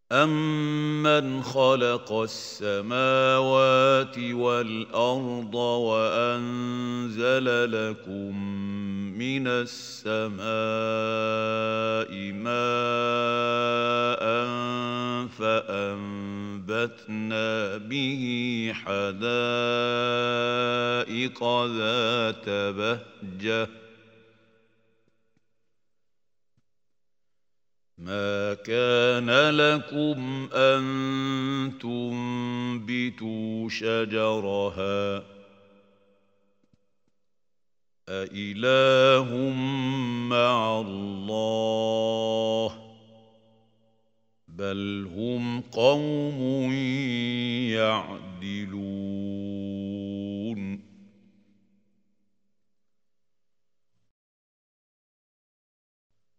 أَمَّنْ خَلَقَ السَّمَاوَاتِ وَالْأَرْضَ وَأَنزَلَ لَكُم مِّنَ السَّمَاءِ مَاءً فَأَنبَتْنَا بِهِ حَدَائِقَ ذَاتَ بَهْجَةٍ مَا كَانَ لَكُمْ أَن تُنبِتُوا شَجَرَهَا أَإِلَٰهٌ مَّعَ اللَّهِ ۚ بَلْ هُمْ قَوْمٌ يَعْدِلُونَ